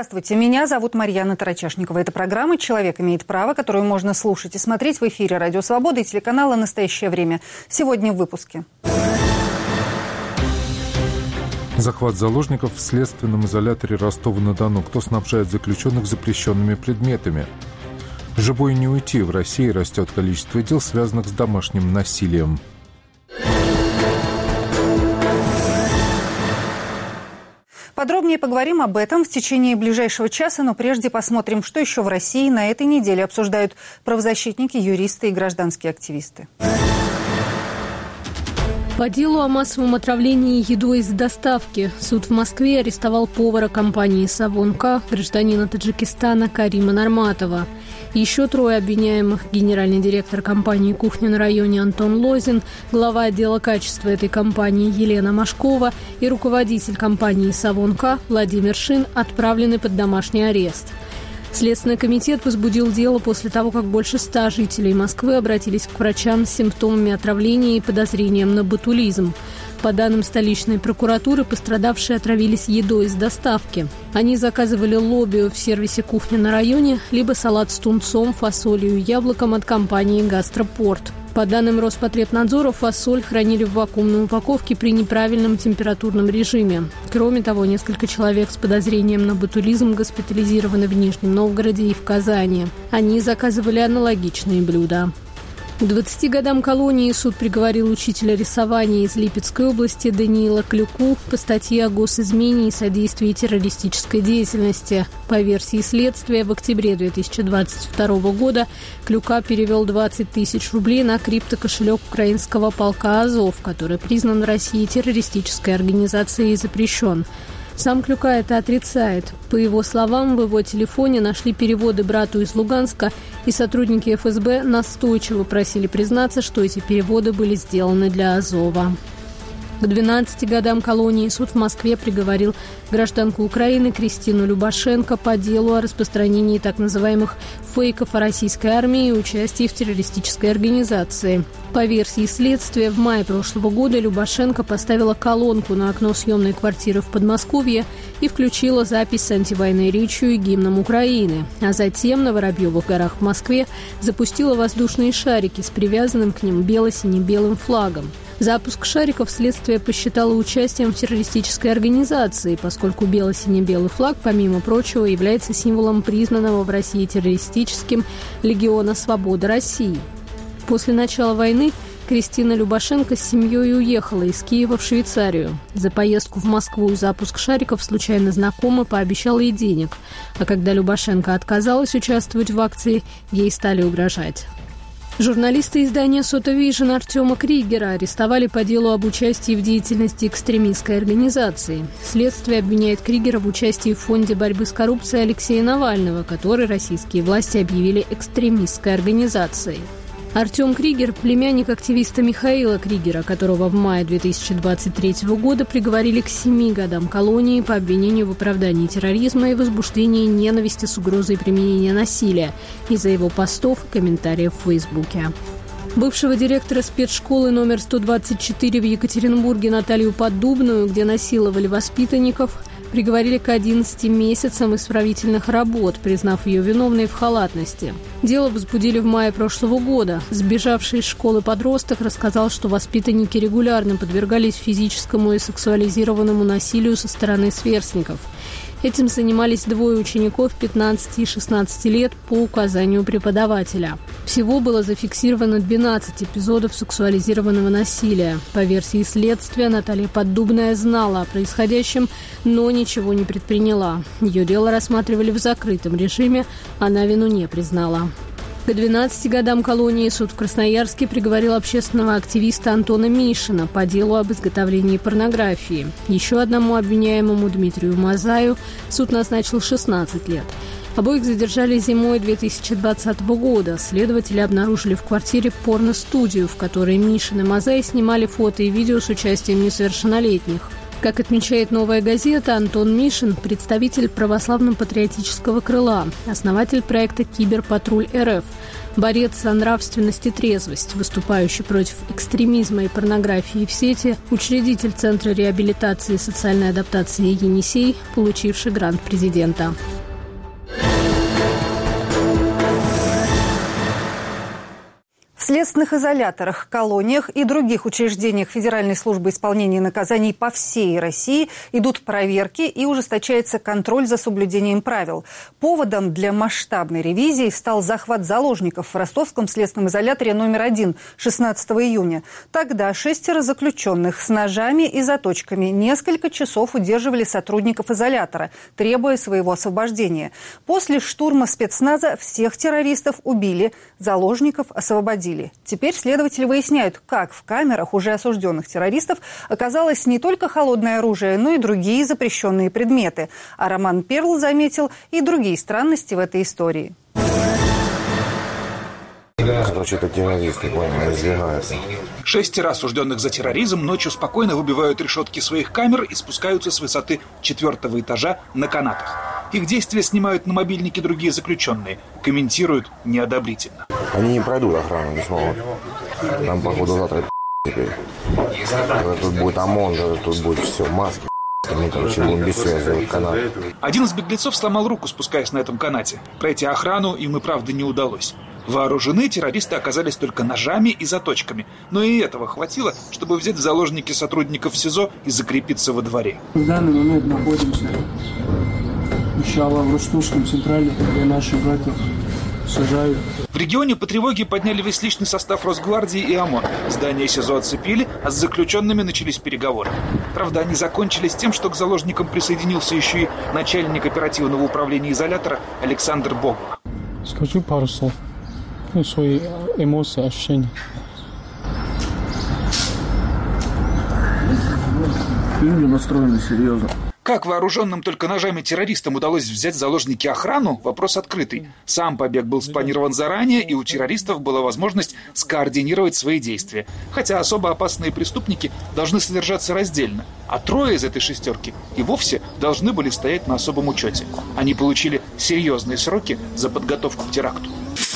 Здравствуйте, меня зовут Марьяна Тарачашникова. Это программа «Человек имеет право», которую можно слушать и смотреть в эфире «Радио Свобода» и телеканала «Настоящее время». Сегодня в выпуске. Захват заложников в следственном изоляторе Ростова-на-Дону. Кто снабжает заключенных запрещенными предметами? Живой не уйти. В России растет количество дел, связанных с домашним насилием. Подробнее поговорим об этом в течение ближайшего часа, но прежде посмотрим, что еще в России на этой неделе обсуждают правозащитники, юристы и гражданские активисты. По делу о массовом отравлении едой из доставки суд в Москве арестовал повара компании «Савон-К», гражданина Таджикистана Карима Нарматова. Еще трое обвиняемых – генеральный директор компании «Кухня на районе» Антон Лозин, глава отдела качества этой компании Елена Машкова и руководитель компании «Савон-К» Владимир Шин отправлены под домашний арест. Следственный комитет возбудил дело после того, как больше 100 жителей Москвы обратились к врачам с симптомами отравления и подозрением на ботулизм. По данным столичной прокуратуры, пострадавшие отравились едой из доставки. Они заказывали лобио в сервисе «Кухня на районе», либо салат с тунцом, фасолью и яблоком от компании «Гастропорт». По данным Роспотребнадзора, фасоль хранили в вакуумной упаковке при неправильном температурном режиме. Кроме того, несколько человек с подозрением на ботулизм госпитализированы в Нижнем Новгороде и в Казани. Они заказывали аналогичные блюда. К 20 годам колонии суд приговорил учителя рисования из Липецкой области Даниила Клюку по статье о госизмене и содействии террористической деятельности. По версии следствия, в октябре 2022 года Клюка перевел 20 тысяч рублей на криптокошелек украинского полка «Азов», который признан в России террористической организацией и запрещен. Сам Клюка это отрицает. По его словам, в его телефоне нашли переводы брату из Луганска, и сотрудники ФСБ настойчиво просили признаться, что эти переводы были сделаны для Азова. К 12 годам колонии суд в Москве приговорил гражданку Украины Кристину Любашенко по делу о распространении так называемых фейков о российской армии и участии в террористической организации. По версии следствия, в мае прошлого года Любашенко поставила колонку на окно съемной квартиры в Подмосковье и включила запись с антивоенной речью и гимном Украины. А затем на Воробьевых горах в Москве запустила воздушные шарики с привязанным к ним бело-сине-белым флагом. Запуск шариков следствие посчитало участием в террористической организации, поскольку бело-сине-белый флаг, помимо прочего, является символом признанного в России террористическим Легиона Свободы России. После начала войны Кристина Любашенко с семьей уехала из Киева в Швейцарию. За поездку в Москву и запуск шариков случайно знакомый пообещал ей денег, а когда Любашенко отказалась участвовать в акции, ей стали угрожать. Журналисты издания «Сота Вижн» Артема Кригера арестовали по делу об участии в деятельности экстремистской организации. Следствие обвиняет Кригера в участии в фонде борьбы с коррупцией Алексея Навального, который российские власти объявили экстремистской организацией. Артем Кригер – племянник активиста Михаила Кригера, которого в мае 2023 года приговорили к 7 годам колонии по обвинению в оправдании терроризма и возбуждении ненависти с угрозой применения насилия из-за его постов и комментариев в Фейсбуке. Бывшего директора спецшколы номер 124 в Екатеринбурге Наталью Поддубную, где насиловали воспитанников, приговорили к 11 месяцам исправительных работ, признав ее виновной в халатности. Дело возбудили в мае прошлого года. Сбежавший из школы подросток рассказал, что воспитанники регулярно подвергались физическому и сексуализированному насилию со стороны сверстников. Этим занимались двое учеников 15 и 16 лет по указанию преподавателя. Всего было зафиксировано 12 эпизодов сексуализированного насилия. По версии следствия, Наталья Поддубная знала о происходящем, но ничего не предприняла. Ее дело рассматривали в закрытом режиме, она вину не признала. К 12 годам колонии суд в Красноярске приговорил общественного активиста Антона Мишина по делу об изготовлении порнографии. Еще одному обвиняемому, Дмитрию Мазаю, суд назначил 16 лет. Обоих задержали зимой 2020 года. Следователи обнаружили в квартире порно-студию, в которой Мишин и Мазай снимали фото и видео с участием несовершеннолетних. Как отмечает «Новая газета», Антон Мишин – представитель православно-патриотического крыла, основатель проекта «Киберпатруль РФ». Борец за нравственность и трезвость, выступающий против экстремизма и порнографии в сети, учредитель Центра реабилитации и социальной адаптации «Енисей», получивший грант президента. В следственных изоляторах, колониях и других учреждениях Федеральной службы исполнения наказаний по всей России идут проверки и ужесточается контроль за соблюдением правил. Поводом для масштабной ревизии стал захват заложников в Ростовском следственном изоляторе номер 1 16 июня. Тогда 6 заключенных с ножами и заточками несколько часов удерживали сотрудников изолятора, требуя своего освобождения. После штурма спецназа всех террористов убили, заложников освободили. Теперь следователи выясняют, как в камерах уже осужденных террористов оказалось не только холодное оружие, но и другие запрещенные предметы. А Роман Перл заметил и другие странности в этой истории. Короче, это террористы, понял, избегаются. 6 осужденных за терроризм ночью спокойно выбивают решетки своих камер и спускаются с высоты 4-го этажа на канатах. Их действия снимают на мобильники другие заключенные. Комментируют неодобрительно. Они не пройдут охрану, не смогут. Там, походу, завтра теперь. Тут будет ОМОН, тут будет все, маски. Мы, короче, будем без связи, канат. Один из беглецов сломал руку, спускаясь на этом канате. Пройти охрану им и правда не удалось. Вооружены террористы оказались только ножами и заточками. Но и этого хватило, чтобы взять в заложники сотрудников СИЗО и закрепиться во дворе. В данный момент находимся, иншаллах, в Ростовском централе, где наши братья сажают. В регионе по тревоге подняли весь личный состав Росгвардии и ОМОН. Здание СИЗО оцепили, а с заключенными начались переговоры. Правда, они закончились тем, что к заложникам присоединился еще и начальник оперативного управления изолятора Александр Богух. Скажи пару слов. Свои эмоции, ощущения. Люди настроены серьезно. Как вооруженным только ножами террористам удалось взять в заложники охрану, вопрос открытый. Сам побег был спланирован заранее, и у террористов была возможность скоординировать свои действия. Хотя особо опасные преступники должны содержаться раздельно. А 3 из этой 6 и вовсе должны были стоять на особом учете. Они получили серьезные сроки за подготовку к теракту.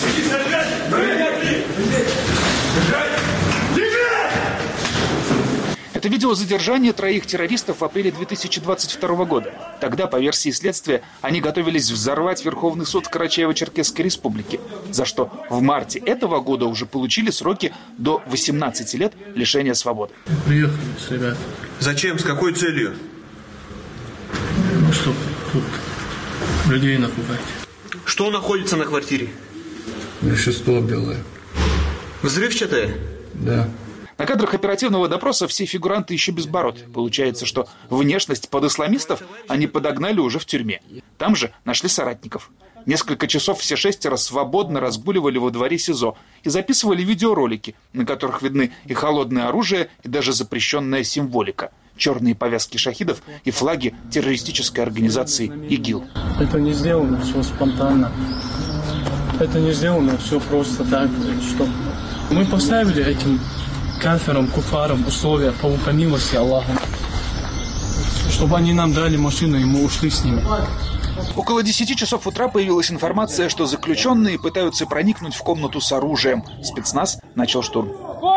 Это видео задержания 3 террористов в апреле 2022 года. Тогда, по версии следствия, они готовились взорвать Верховный суд в Карачаево-Черкесской республике, за что в марте этого года уже получили сроки до 18 лет лишения свободы. Приехали с ребят. Зачем? С какой целью? Ну, чтобы тут людей напугать. Что находится на квартире? Вещество белое. Взрывчатое? Да. На кадрах оперативного допроса все фигуранты еще безбород. Получается, что внешность под исламистов они подогнали уже в тюрьме. Там же нашли соратников. Несколько часов все 6 свободно разгуливали во дворе СИЗО и записывали видеоролики, на которых видны и холодное оружие, и даже запрещенная символика. Черные повязки шахидов и флаги террористической организации ИГИЛ. Это не сделано все спонтанно. Это не сделано все просто так, что мы поставили этим кафирам, куфарам условия по милости Аллаха, чтобы они нам дали машину, и мы ушли с ними. Около 10 часов утра появилась информация, что заключенные пытаются проникнуть в комнату с оружием. Спецназ начал штурм.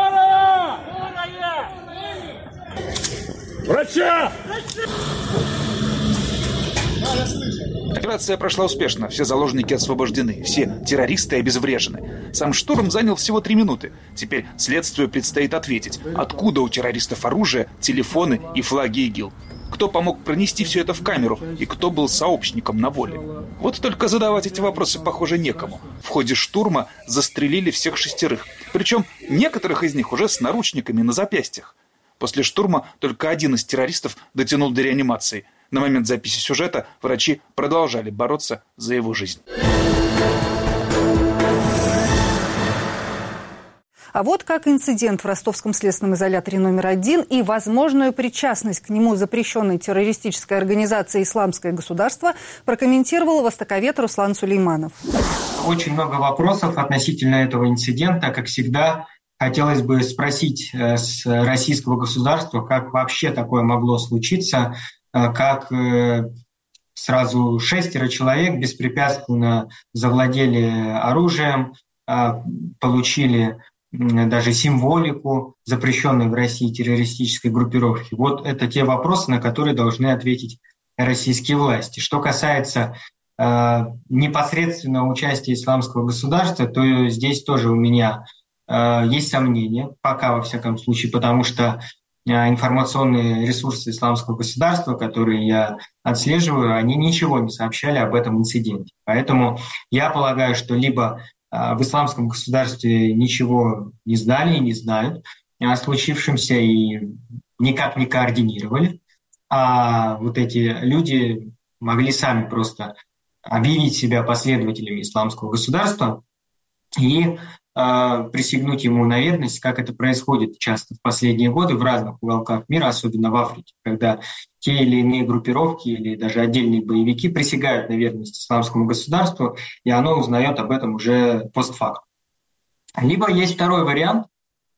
Врача! Операция прошла успешно, все заложники освобождены, все террористы обезврежены. Сам штурм занял всего 3 минуты. Теперь следствию предстоит ответить, откуда у террористов оружие, телефоны и флаги ИГИЛ. Кто помог пронести все это в камеру и кто был сообщником на воле. Вот только задавать эти вопросы, похоже, некому. В ходе штурма застрелили всех 6. Причем некоторых из них уже с наручниками на запястьях. После штурма только 1 из террористов дотянул до реанимации. На момент записи сюжета врачи продолжали бороться за его жизнь. А вот как инцидент в Ростовском следственном изоляторе номер 1 и возможную причастность к нему запрещенной террористической организации «Исламское государство» прокомментировал востоковед Руслан Сулейманов. Очень много вопросов относительно этого инцидента. Как всегда, хотелось бы спросить с российского государства, как вообще такое могло случиться, как сразу 6 человек беспрепятственно завладели оружием, получили даже символику запрещенной в России террористической группировки. Вот это те вопросы, на которые должны ответить российские власти. Что касается непосредственного участия исламского государства, то здесь тоже у меня есть сомнения, пока во всяком случае, потому что информационные ресурсы исламского государства, которые я отслеживаю, они ничего не сообщали об этом инциденте. Поэтому я полагаю, что либо в исламском государстве ничего не знали и не знают о случившемся и никак не координировали, а вот эти люди могли сами просто объявить себя последователями исламского государства и присягнуть ему на верность, как это происходит часто в последние годы в разных уголках мира, особенно в Африке, когда те или иные группировки или даже отдельные боевики присягают на верность исламскому государству, и оно узнает об этом уже постфактум. Либо есть второй вариант,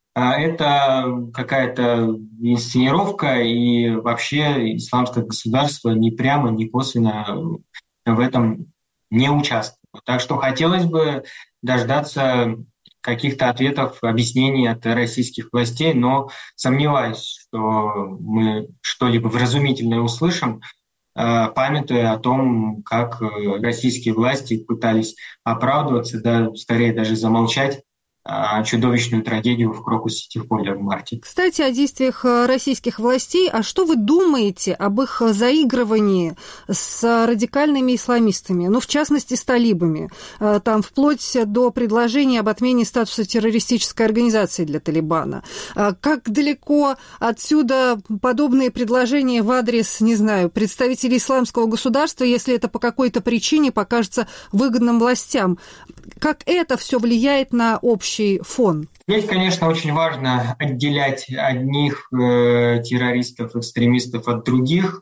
это какая-то инсценировка, и вообще исламское государство ни прямо, ни косвенно в этом не участвует. Так что хотелось бы дождаться каких-то ответов, объяснений от российских властей, но сомневаюсь, что мы что-либо вразумительное услышим, памятуя о том, как российские власти пытались оправдываться, да, скорее даже замолчать чудовищную трагедию в Крокус-Сити-Холле в марте. Кстати, о действиях российских властей. А что вы думаете об их заигрывании с радикальными исламистами? Ну, в частности, с талибами. Там вплоть до предложения об отмене статуса террористической организации для Талибана. Как далеко отсюда подобные предложения в адрес, не знаю, представителей исламского государства, если это по какой-то причине покажется выгодным властям? Как это все влияет на общий фон? Здесь, конечно, очень важно отделять одних террористов, экстремистов от других.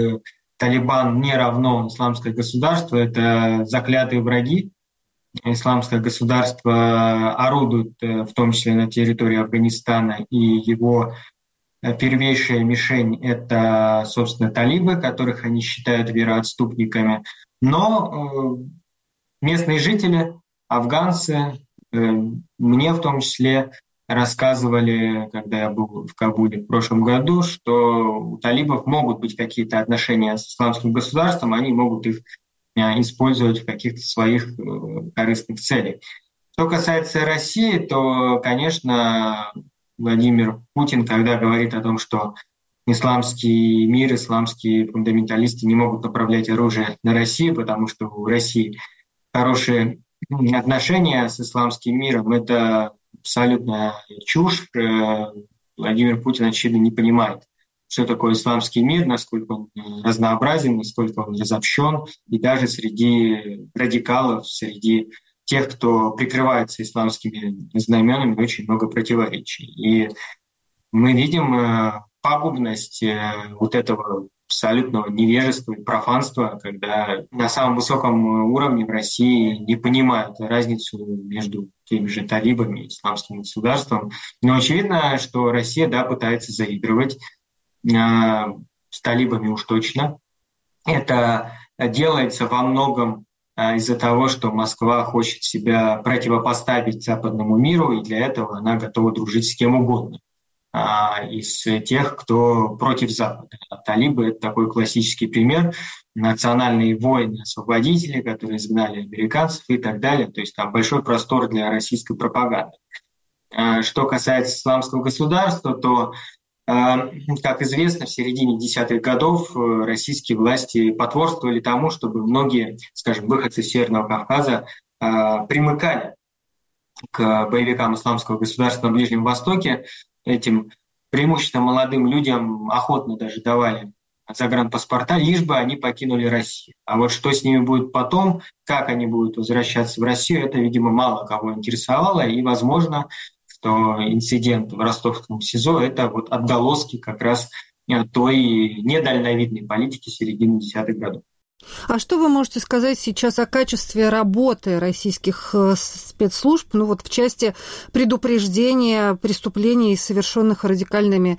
Талибан не равно исламское государство, это заклятые враги. Исламское государство орудует в том числе на территории Афганистана, и его первейшая мишень – это, собственно, талибы, которых они считают вероотступниками. Но местные жители, афганцы, мне в том числе рассказывали, когда я был в Кабуле в прошлом году, что у талибов могут быть какие-то отношения с исламским государством, они могут их использовать в каких-то своих корыстных целях. Что касается России, то, конечно, Владимир Путин, когда говорит о том, что исламский мир, исламские фундаменталисты не могут направлять оружие на Россию, потому что у России хорошие отношения с исламским миром, это абсолютная чушь. Владимир Путин, очевидно, не понимает, что такое исламский мир, насколько он разнообразен, насколько он разобщен, и даже среди радикалов, среди тех, кто прикрывается исламскими знаменами, очень много противоречий. И мы видим пагубность вот этого абсолютного невежества и профанства, когда на самом высоком уровне в России не понимают разницу между теми же талибами и исламским государством. Но очевидно, что Россия, да, пытается заигрывать с талибами уж точно. Это делается во многом из-за того, что Москва хочет себя противопоставить западному миру, и для этого она готова дружить с кем угодно из тех, кто против Запада. А талибы – это такой классический пример. Национальные воины-освободители, которые изгнали американцев и так далее. То есть там большой простор для российской пропаганды. Что касается исламского государства, то, как известно, в середине 10-х годов российские власти потворствовали тому, чтобы многие, скажем, выходцы Северного Кавказа примыкали к боевикам исламского государства на Ближнем Востоке. Этим преимущественно молодым людям охотно даже давали загранпаспорта, лишь бы они покинули Россию. А вот что с ними будет потом, как они будут возвращаться в Россию, это, видимо, мало кого интересовало. И, возможно, что инцидент в ростовском СИЗО – это вот отголоски как раз той недальновидной политики середины 10-х годов. А что вы можете сказать сейчас о качестве работы российских спецслужб, в части предупреждения преступлений, совершаемых радикальными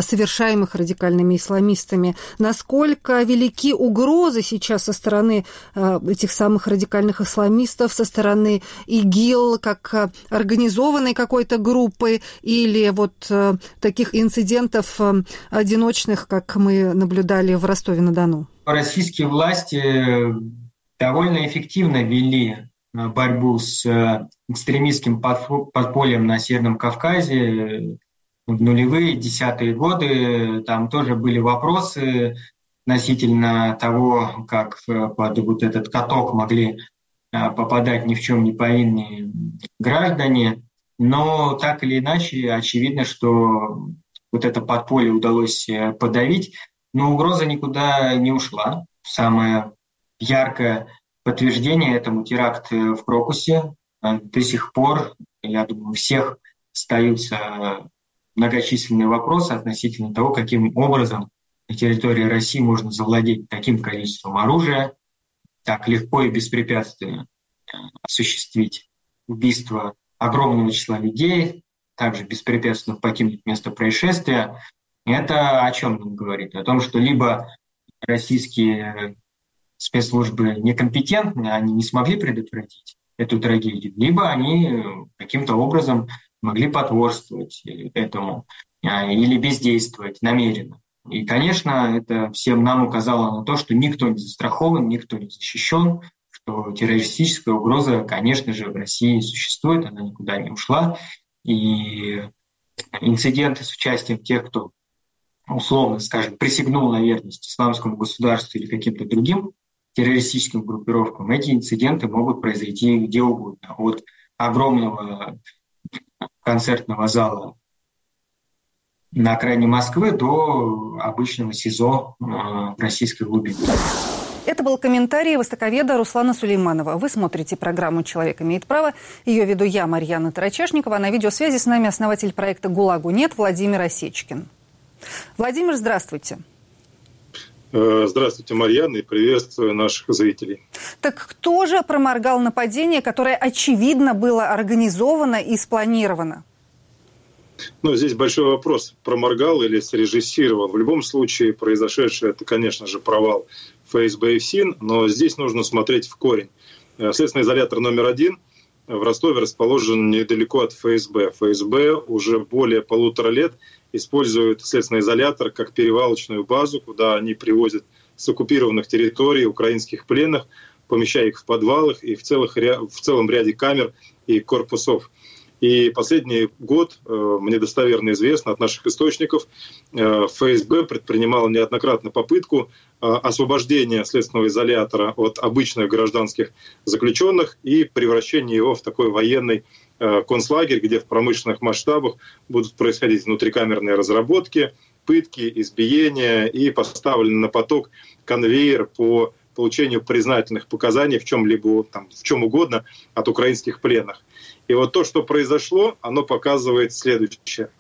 исламистами? Насколько велики угрозы сейчас со стороны этих самых радикальных исламистов, со стороны ИГИЛ, как организованной какой-то группы, или таких инцидентов одиночных, как мы наблюдали в Ростове-на-Дону? Российские власти довольно эффективно вели борьбу с экстремистским подпольем на Северном Кавказе в нулевые, десятые годы. Там тоже были вопросы относительно того, как под этот каток могли попадать ни в чем не повинные граждане. Но так или иначе, очевидно, что это подполье удалось подавить. Но угроза никуда не ушла. Самое яркое подтверждение этому теракт в Крокусе. До сих пор, я думаю, у всех остаются многочисленные вопросы относительно того, каким образом на территории России можно завладеть таким количеством оружия, так легко и беспрепятственно осуществить убийство огромного числа людей, также беспрепятственно покинуть место происшествия. Это о чем нам говорит? О том, что либо российские спецслужбы некомпетентны, они не смогли предотвратить эту трагедию, либо они каким-то образом могли потворствовать этому или бездействовать намеренно. И, конечно, это всем нам указало на то, что никто не застрахован, никто не защищен, что террористическая угроза, конечно же, в России существует, она никуда не ушла. И инциденты с участием тех, кто условно, скажем, присягнул на верность исламскому государству или каким-то другим террористическим группировкам, эти инциденты могут произойти где угодно. От огромного концертного зала на окраине Москвы до обычного СИЗО в российской глубине. Это был комментарий востоковеда Руслана Сулейманова. Вы смотрите программу «Человек имеет право». Ее веду я, Марьяна Тарачешникова. На видеосвязи с нами основатель проекта «ГУЛАГу нет» Владимир Осечкин. Владимир, здравствуйте. Здравствуйте, Марьяна, и приветствую наших зрителей. Так кто же проморгал нападение, которое, очевидно, было организовано и спланировано? Здесь большой вопрос, проморгал или срежиссировал. В любом случае, произошедшее, это, конечно же, провал ФСБ и ФСИН, но здесь нужно смотреть в корень. Следственный изолятор номер 1 в Ростове расположен недалеко от ФСБ. ФСБ уже более 1,5 лет используют следственный изолятор как перевалочную базу, куда они привозят с оккупированных территорий украинских пленных, помещая их в подвалах и в целом ряде камер и корпусов. И последний год, мне достоверно известно от наших источников, ФСБ предпринимала неоднократно попытку освобождения следственного изолятора от обычных гражданских заключенных и превращения его в такой военный концлагерь, где в промышленных масштабах будут происходить внутрикамерные разработки, пытки, избиения и поставлены на поток конвейер по получению признательных показаний в чем-либо, в чем угодно от украинских пленных. И вот то, что произошло, оно показывает следующее.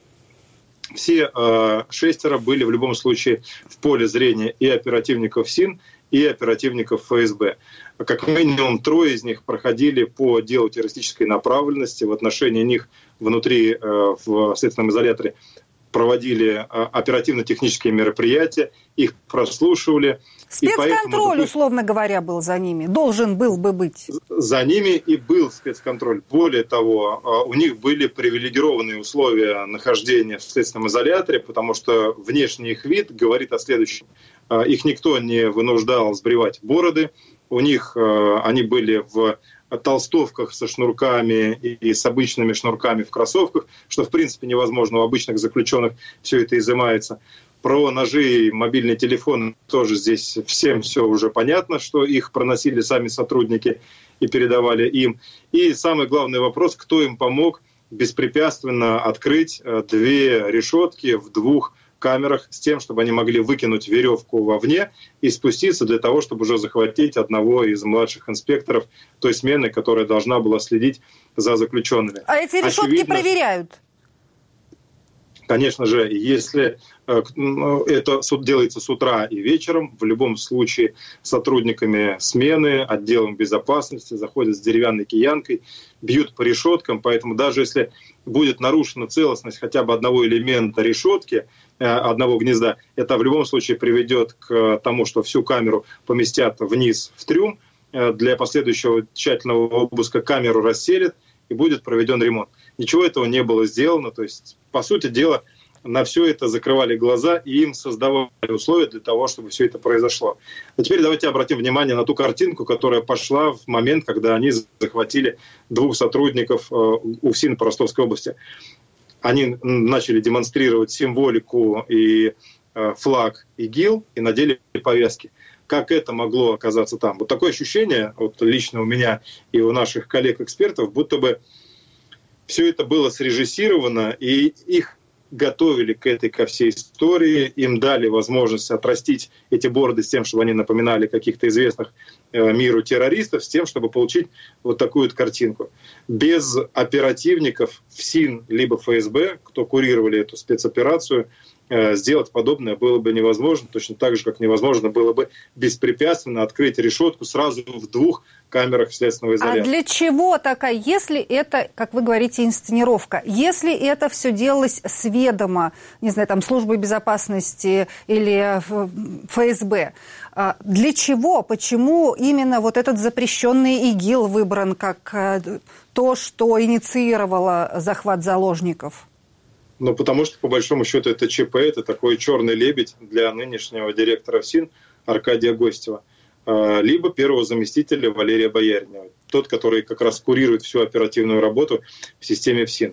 Все 6 были в любом случае в поле зрения и оперативников СИН, и оперативников ФСБ. Как минимум 3 из них проходили по делу террористической направленности. В отношении них внутри в следственном изоляторе проводили оперативно-технические мероприятия, их прослушивали. Спецконтроль, условно говоря, был за ними, должен был бы быть. За ними и был спецконтроль. Более того, у них были привилегированные условия нахождения в следственном изоляторе, потому что внешний их вид говорит о следующем. Их никто не вынуждал сбривать бороды, у них они были в толстовках со шнурками и с обычными шнурками в кроссовках, что в принципе невозможно, у обычных заключенных все это изымается. Про ножи и мобильные телефоны тоже здесь всем все уже понятно, что их проносили сами сотрудники и передавали им. И самый главный вопрос, кто им помог беспрепятственно открыть 2 решетки в 2 камерах с тем, чтобы они могли выкинуть веревку вовне и спуститься для того, чтобы уже захватить одного из младших инспекторов той смены, которая должна была следить за заключенными. А эти решетки проверяют? Конечно же, если это делается с утра и вечером, в любом случае сотрудниками смены, отделом безопасности заходят с деревянной киянкой, бьют по решеткам, поэтому даже если будет нарушена целостность хотя бы одного элемента решетки, одного гнезда, это в любом случае приведет к тому, что всю камеру поместят вниз в трюм, для последующего тщательного обыска камеру расселят и будет проведен ремонт. Ничего этого не было сделано, то есть, по сути дела, на все это закрывали глаза и им создавали условия для того, чтобы все это произошло. А теперь давайте обратим внимание на ту картинку, которая пошла в момент, когда они захватили 2 сотрудников УФСИН по Ростовской области. Они начали демонстрировать символику и флаг ИГИЛ и надели повязки. Как это могло оказаться там? Вот такое ощущение, вот лично у меня и у наших коллег-экспертов, будто бы все это было срежиссировано, и их готовили ко всей истории, им дали возможность отрастить эти бороды с тем, чтобы они напоминали каких-то известных миру террористов, с тем, чтобы получить вот такую вот картинку. Без оперативников ФСИН либо ФСБ, кто курировали эту спецоперацию, сделать подобное было бы невозможно, точно так же, как невозможно было бы беспрепятственно открыть решетку сразу в 2 камерах следственного изолятора. А для чего такая, если это, как вы говорите, инсценировка, если это все делалось с ведома, не знаю, там, службы безопасности или ФСБ, для чего, почему именно вот этот запрещенный ИГИЛ выбран как то, что инициировало захват заложников? Ну, потому что, по большому счету, это ЧП, это такой черный лебедь для нынешнего директора ФСИН Аркадия Гостева, либо первого заместителя Валерия Бояринова, тот, который как раз курирует всю оперативную работу в системе ФСИН.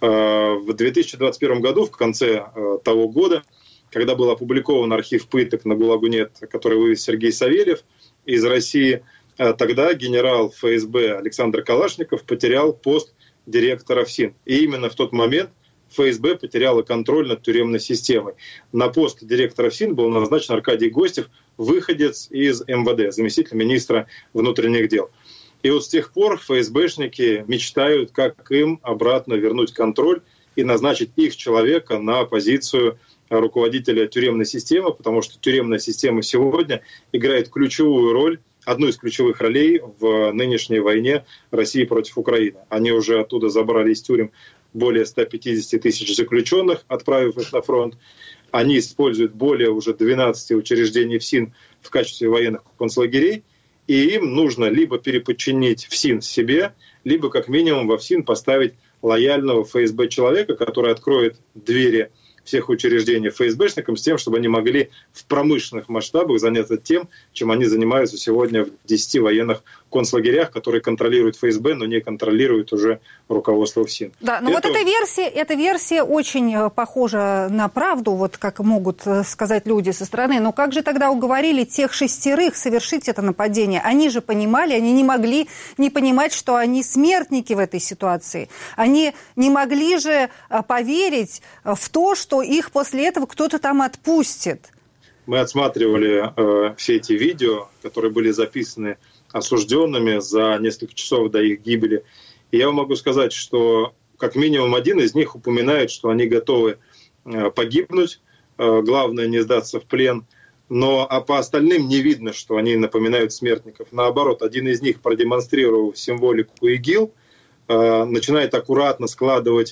В 2021 году, в конце того года, когда был опубликован архив пыток на ГУЛАГу.нет, который вывез Сергей Савельев из России, тогда генерал ФСБ Александр Калашников потерял пост директора ФСИН. И именно в тот момент ФСБ потеряла контроль над тюремной системой. На пост директора ФСИН был назначен Аркадий Гостев, выходец из МВД, заместитель министра внутренних дел. И вот с тех пор ФСБшники мечтают, как им обратно вернуть контроль и назначить их человека на позицию руководителя тюремной системы, потому что тюремная система сегодня играет ключевую роль, одну из ключевых ролей в нынешней войне России против Украины. Они уже оттуда забрали из тюрем более 150 тысяч заключенных, отправив их на фронт. Они используют более уже 12 учреждений ФСИН в качестве военных концлагерей, и им нужно либо переподчинить ФСИН себе, либо как минимум во ФСИН поставить лояльного ФСБ человека, который откроет двери всех учреждений ФСБшникам с тем, чтобы они могли в промышленных масштабах заняться тем, чем они занимаются сегодня в 10 военных концлагерях, которые контролируют ФСБ, но не контролируют уже руководство ФСИН. Да, но вот эта версия очень похожа на правду, вот как могут сказать люди со стороны. Но как же тогда уговорили тех 6 совершить это нападение? Они же понимали, они не могли не понимать, что они смертники в этой ситуации. Они не могли же поверить в то, что их после этого кто-то там отпустит. Мы отсматривали все эти видео, которые были записаны осужденными за несколько часов до их гибели. И я вам могу сказать, что как минимум один из них упоминает, что они готовы погибнуть, главное не сдаться в плен. Но по остальным не видно, что они напоминают смертников. Наоборот, один из них, продемонстрировав символику ИГИЛ, начинает аккуратно складывать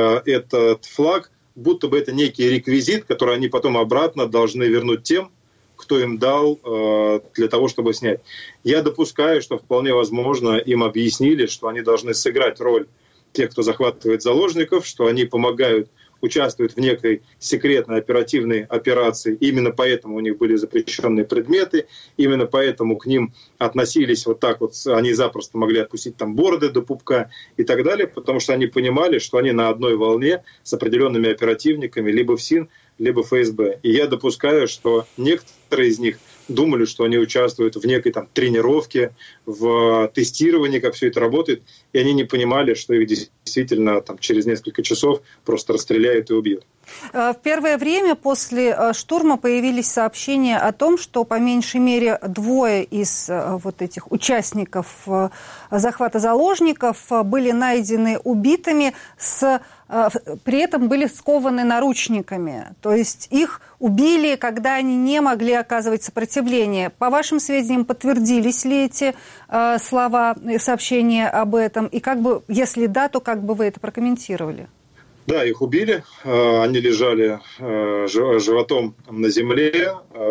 этот флаг, будто бы это некий реквизит, который они потом обратно должны вернуть тем, кто им дал для того, чтобы снять. Я допускаю, что вполне возможно им объяснили, что они должны сыграть роль тех, кто захватывает заложников, что они помогают, участвуют в некой секретной оперативной операции. Именно поэтому у них были запрещенные предметы, именно поэтому к ним относились вот так вот, они запросто могли отпустить там бороды до пупка и так далее, потому что они понимали, что они на одной волне с определенными оперативниками либо ФСИН, либо ФСБ. И я допускаю, что некоторые из них думали, что они участвуют в некой там тренировке, в тестировании, как все это работает, и они не понимали, что их действительно там через несколько часов просто расстреляют и убьют. В первое время после штурма появились сообщения о том, что по меньшей мере 2 из вот этих участников захвата заложников были найдены убитыми, при этом были скованы наручниками. То есть их убили, когда они не могли оказывать сопротивление. По вашим сведениям, подтвердились ли эти слова, сообщения об этом? И если да, то как бы вы это прокомментировали? Да, их убили. Они лежали животом на земле,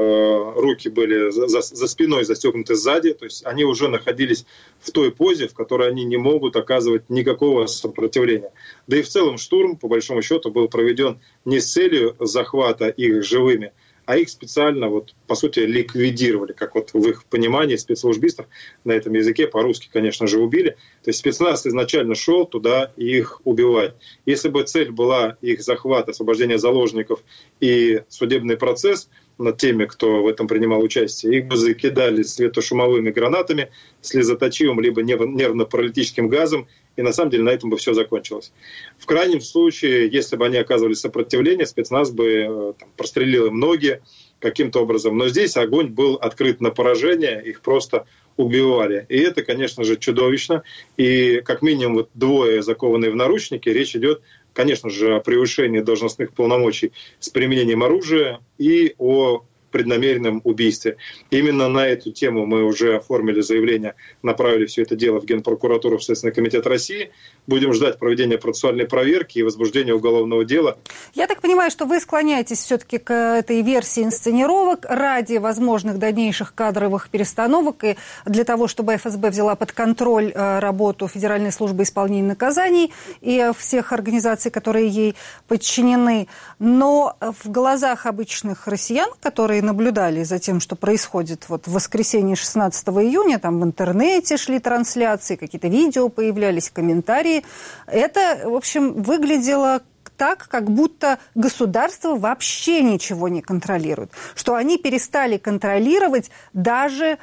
руки были за спиной застегнуты сзади, то есть они уже находились в той позе, в которой они не могут оказывать никакого сопротивления. Да и в целом штурм, по большому счету, был проведен не с целью захвата их живыми, а их специально, по сути, ликвидировали, как в их понимании спецслужбистов на этом языке, по-русски, конечно же, убили. То есть спецназ изначально шел туда их убивать. Если бы цель была их захват, освобождение заложников и судебный процесс над теми, кто в этом принимал участие, их бы закидали светошумовыми гранатами, слезоточивым либо нервно-паралитическим газом, и на самом деле на этом бы все закончилось. В крайнем случае, если бы они оказывали сопротивление, спецназ бы прострелил им ноги каким-то образом. Но здесь огонь был открыт на поражение, их просто убивали. И это, конечно же, чудовищно. И как минимум 2 закованные в наручники. Речь идет, конечно же, о превышении должностных полномочий с применением оружия и о преднамеренном убийстве. Именно на эту тему мы уже оформили заявление, направили все это дело в Генпрокуратуру, в Следственный комитет России. Будем ждать проведения процессуальной проверки и возбуждения уголовного дела. Я так понимаю, что вы склоняетесь все-таки к этой версии инсценировок ради возможных дальнейших кадровых перестановок и для того, чтобы ФСБ взяла под контроль работу Федеральной службы исполнения наказаний и всех организаций, которые ей подчинены. Но в глазах обычных россиян, которые наблюдали за тем, что происходит в воскресенье 16 июня, там в интернете шли трансляции, какие-то видео появлялись, комментарии. Это, в общем, выглядело так, как будто государство вообще ничего не контролирует. Что они перестали контролировать даже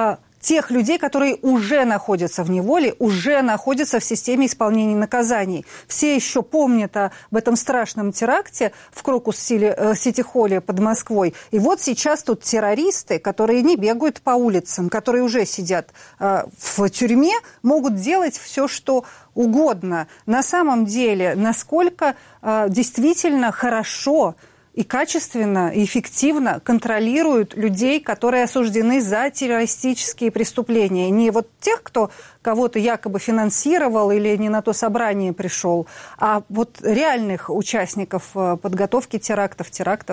тех людей, которые уже находятся в неволе, уже находятся в системе исполнения наказаний. Все еще помнят об этом страшном теракте в Крокус-Сити-Холле под Москвой. И вот сейчас тут террористы, которые не бегают по улицам, которые уже сидят в тюрьме, могут делать все, что угодно. На самом деле, насколько действительно хорошо и качественно, и эффективно контролируют людей, которые осуждены за террористические преступления. Не тех, кто кого-то якобы финансировал или не на то собрание пришел, а реальных участников подготовки терактов.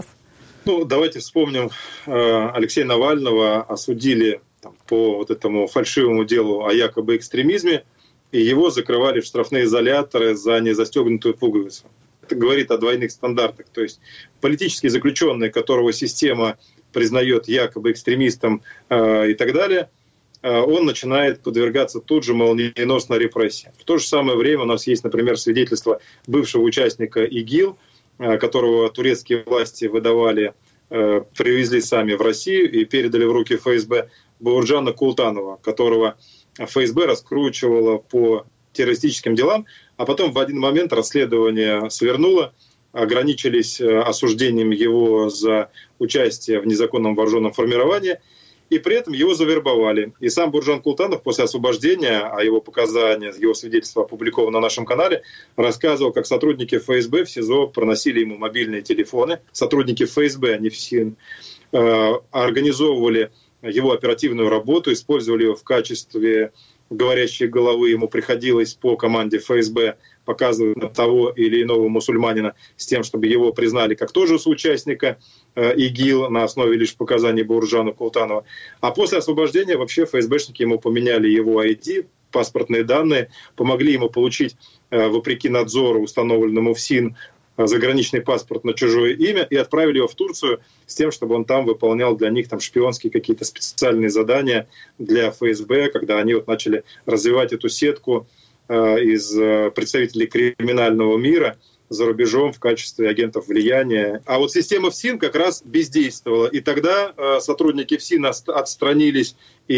Давайте вспомним, Алексея Навального осудили по этому фальшивому делу о якобы экстремизме, и его закрывали в штрафные изоляторы за незастегнутую пуговицу. Это говорит о двойных стандартах. То есть политический заключенный, которого система признает якобы экстремистом и так далее, он начинает подвергаться тут же молниеносно репрессиям. В то же самое время у нас есть, например, свидетельство бывшего участника ИГИЛ, которого турецкие власти выдавали, привезли сами в Россию и передали в руки ФСБ, Бауырджана Култанова, которого ФСБ раскручивало по террористическим делам, а потом в один момент расследование свернуло, ограничились осуждением его за участие в незаконном вооруженном формировании, и при этом его завербовали. И сам Бауырджан Култанов после освобождения, а его показания, его свидетельства опубликованы на нашем канале, рассказывал, как сотрудники ФСБ в СИЗО проносили ему мобильные телефоны. Сотрудники ФСБ, а не ФСИН, организовывали его оперативную работу, использовали его в качестве говорящей головы. Ему приходилось по команде ФСБ показывать на того или иного мусульманина с тем, чтобы его признали как тоже соучастника ИГИЛ на основе лишь показаний Бауырджана Култанова. А после освобождения вообще ФСБшники ему поменяли его ID, паспортные данные, помогли ему получить, вопреки надзору, установленному ФСИН, заграничный паспорт на чужое имя и отправили его в Турцию с тем, чтобы он там выполнял для них шпионские какие-то специальные задания для ФСБ, когда они начали развивать эту сетку из представителей криминального мира, за рубежом в качестве агентов влияния. А вот система ФСИН как раз бездействовала. И тогда сотрудники ФСИН отстранились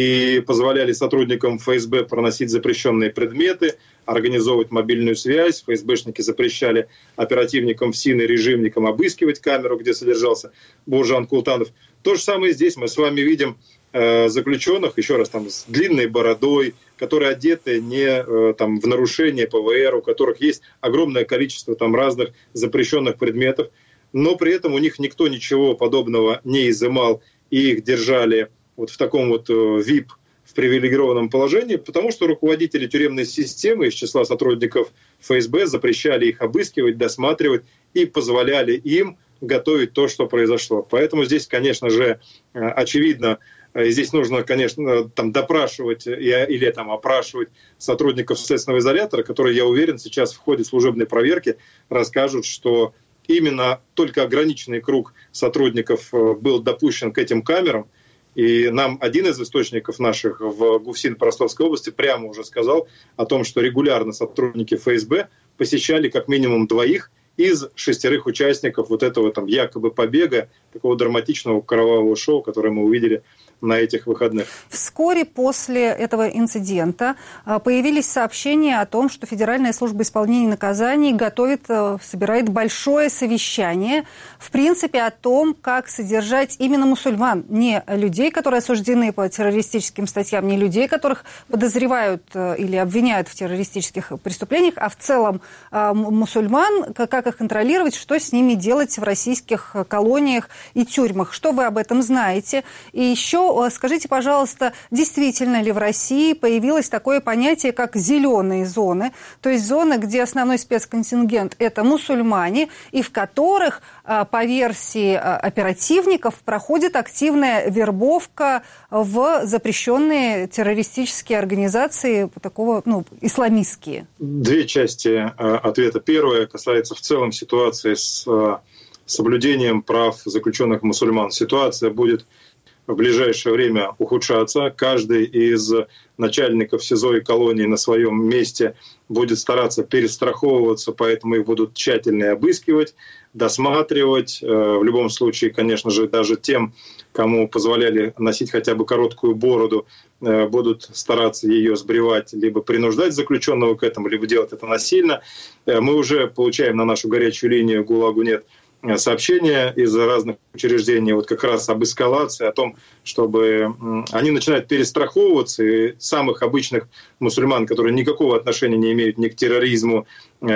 и позволяли сотрудникам ФСБ проносить запрещенные предметы, организовывать мобильную связь. ФСБшники запрещали оперативникам ФСИН и режимникам обыскивать камеру, где содержался Буржан Култанов. То же самое здесь. Мы с вами видим заключенных, еще раз, там, с длинной бородой, которые одеты не там, в нарушение ПВР, у которых есть огромное количество там, разных запрещенных предметов, но при этом у них никто ничего подобного не изымал, и их держали вот в таком вот VIP, в привилегированном положении, потому что руководители тюремной системы из числа сотрудников ФСБ запрещали их обыскивать, досматривать и позволяли им готовить то, что произошло. Поэтому здесь, конечно же, очевидно, здесь нужно, конечно, там, допрашивать или там, опрашивать сотрудников следственного изолятора, которые, я уверен, сейчас в ходе служебной проверки расскажут, что именно только ограниченный круг сотрудников был допущен к этим камерам. И нам один из источников наших в ГУФСИН по Ростовской области прямо уже сказал о том, что регулярно сотрудники ФСБ посещали как минимум 2 из 6 участников вот этого там якобы побега, такого драматичного кровавого шоу, которое мы увидели на этих выходных. Вскоре после этого инцидента появились сообщения о том, что Федеральная служба исполнения наказаний собирает большое совещание, в принципе, о том, как содержать именно мусульман, не людей, которые осуждены по террористическим статьям, не людей, которых подозревают или обвиняют в террористических преступлениях, а в целом мусульман, как их контролировать, что с ними делать в российских колониях и тюрьмах. Что вы об этом знаете? И еще скажите, пожалуйста, действительно ли в России появилось такое понятие, как зеленые зоны, то есть зоны, где основной спецконтингент – это мусульмане, и в которых, по версии оперативников, проходит активная вербовка в запрещенные террористические организации, исламистские? 2 части ответа. Первая касается в целом ситуации с соблюдением прав заключенных мусульман. Ситуация будет в ближайшее время ухудшаться. Каждый из начальников СИЗО и колоний на своем месте будет стараться перестраховываться, поэтому их будут тщательно обыскивать, досматривать. В любом случае, конечно же, даже тем, кому позволяли носить хотя бы короткую бороду, будут стараться ее сбривать, либо принуждать заключенного к этому, либо делать это насильно. Мы уже получаем на нашу горячую линию «ГУЛАГу нет» сообщения из разных учреждений вот как раз об эскалации, о том, чтобы они начинают перестраховываться, и самых обычных мусульман, которые никакого отношения не имеют ни к терроризму,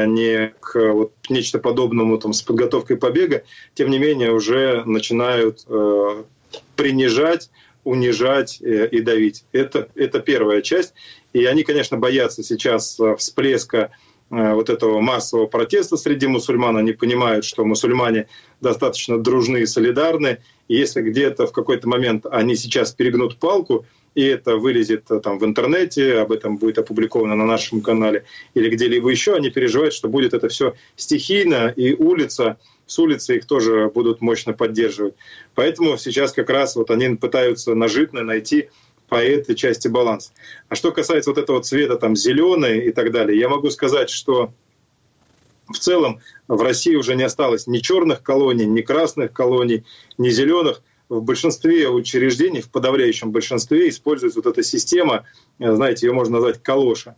ни к вот нечто подобному там, с подготовкой побега, тем не менее уже начинают принижать, унижать и давить. Это первая часть. И они, конечно, боятся сейчас всплеска вот этого массового протеста среди мусульман. Они понимают, что мусульмане достаточно дружны и солидарны. И если где-то в какой-то момент они сейчас перегнут палку, и это вылезет там в интернете, об этом будет опубликовано на нашем канале или где-либо еще, они переживают, что будет это все стихийно, и с улицы их тоже будут мощно поддерживать. Поэтому сейчас как раз вот они пытаются нажитно найти по этой части баланс. А что касается вот этого цвета, там, зеленый и так далее, я могу сказать, что в целом в России уже не осталось ни черных колоний, ни красных колоний, ни зеленых. В большинстве учреждений, в подавляющем большинстве, используется вот эта система, знаете, ее можно назвать калоша.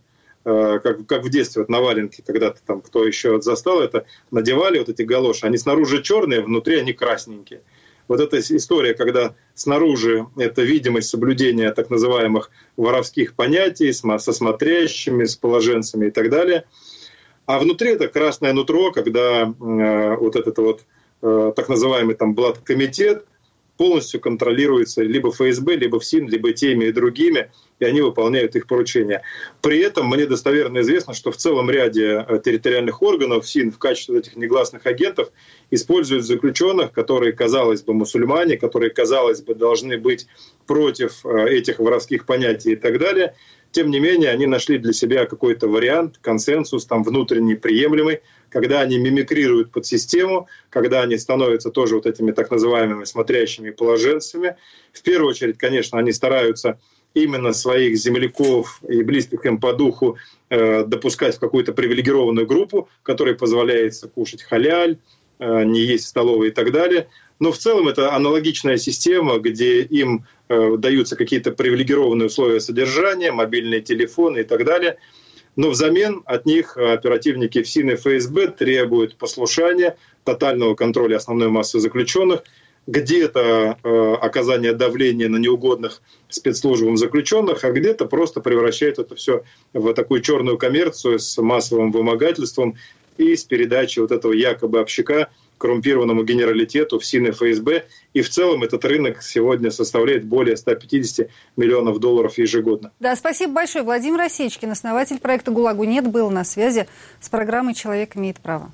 Как в детстве, вот на валенке, когда-то там, кто еще застал это, надевали вот эти галоши. Они снаружи черные, внутри они красненькие. Вот эта история, когда снаружи это видимость соблюдения так называемых воровских понятий со смотрящими, с положенцами и так далее. А внутри это красное нутро, когда вот этот вот так называемый там блаткомитет полностью контролируется либо ФСБ, либо ФСИН, либо теми и другими, и они выполняют их поручения. При этом мне достоверно известно, что в целом ряде территориальных органов ФСИН в качестве этих негласных агентов используют заключенных, которые, казалось бы, мусульмане, которые, казалось бы, должны быть против этих воровских понятий и так далее. Тем не менее, они нашли для себя какой-то вариант, консенсус там внутренний, приемлемый, когда они мимикрируют под систему, когда они становятся тоже вот этими так называемыми смотрящими положенцами. В первую очередь, конечно, они стараются именно своих земляков и близких им по духу допускать в какую-то привилегированную группу, которой позволяется кушать халяль, не есть в столовой и так далее. Но в целом это аналогичная система, где им даются какие-то привилегированные условия содержания, мобильные телефоны и так далее. Но взамен от них оперативники ФСИН и ФСБ требуют послушания, тотального контроля основной массы заключенных, где-то оказание давления на неугодных спецслужбам заключенных, а где-то просто превращает это все в такую черную коммерцию с массовым вымогательством и с передачей вот этого якобы общака коррумпированному генералитету ФСИН и ФСБ. И в целом этот рынок сегодня составляет более 150 миллионов долларов ежегодно. Да, спасибо большое. Владимир Осечкин, основатель проекта «ГУЛАГу нет», был на связи с программой «Человек имеет право».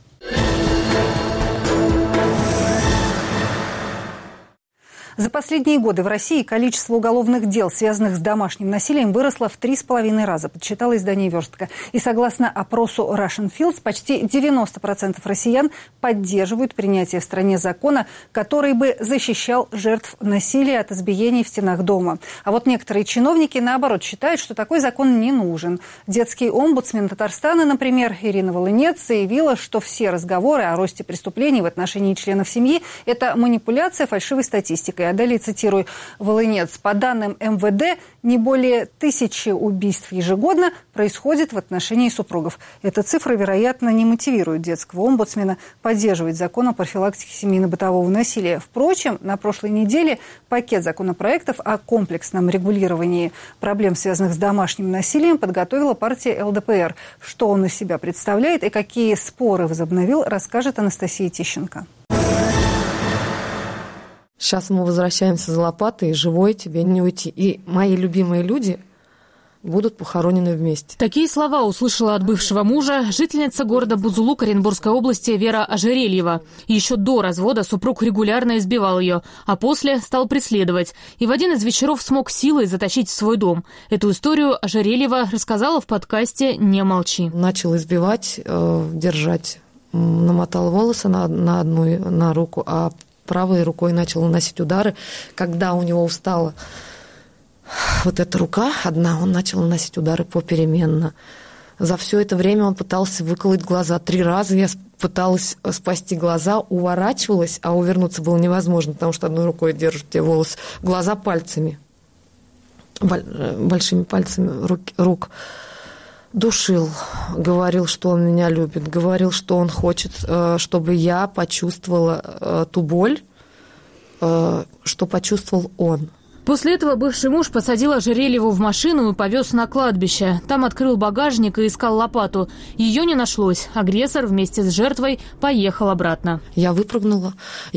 За последние годы в России количество уголовных дел, связанных с домашним насилием, выросло в 3,5 раза, подсчитало издание «Верстка». И согласно опросу Russian Fields, почти 90% россиян поддерживают принятие в стране закона, который бы защищал жертв насилия от избиений в стенах дома. А вот некоторые чиновники, наоборот, считают, что такой закон не нужен. Детский омбудсмен Татарстана, например, Ирина Волынец, заявила, что все разговоры о росте преступлений в отношении членов семьи – это манипуляция фальшивой статистикой. А далее цитирую Волынец. По данным МВД, не более 1000 убийств ежегодно происходит в отношении супругов. Эта цифра, вероятно, не мотивирует детского омбудсмена поддерживать закон о профилактике семейно-бытового насилия. Впрочем, на прошлой неделе пакет законопроектов о комплексном регулировании проблем, связанных с домашним насилием, подготовила партия ЛДПР. Что он из себя представляет и какие споры возобновил, расскажет Анастасия Тищенко. Сейчас мы возвращаемся за лопатой, и живой тебе не уйти. И мои любимые люди будут похоронены вместе. Такие слова услышала от бывшего мужа жительница города Бузулук Оренбургской области Вера Ожерельева. Еще до развода супруг регулярно избивал ее, а после стал преследовать. И в один из вечеров смог силой затащить в свой дом. Эту историю Ожерельева рассказала в подкасте «Не молчи». Начал избивать, держать. Намотал волосы на руку, а правой рукой начал наносить удары. Когда у него устала вот эта рука одна, он начал наносить удары попеременно. За все это время он пытался выколоть глаза. 3 раза я пыталась спасти глаза, уворачивалась, а увернуться было невозможно, потому что одной рукой держит тебе волос, глаза пальцами, большими пальцами рук. Душил, говорил, что он меня любит, говорил, что он хочет, чтобы я почувствовала ту боль, что почувствовал он. После этого бывший муж посадил Ожерельеву в машину и повез на кладбище. Там открыл багажник и искал лопату. Ее не нашлось. Агрессор вместе с жертвой поехал обратно. Я выпрыгнула,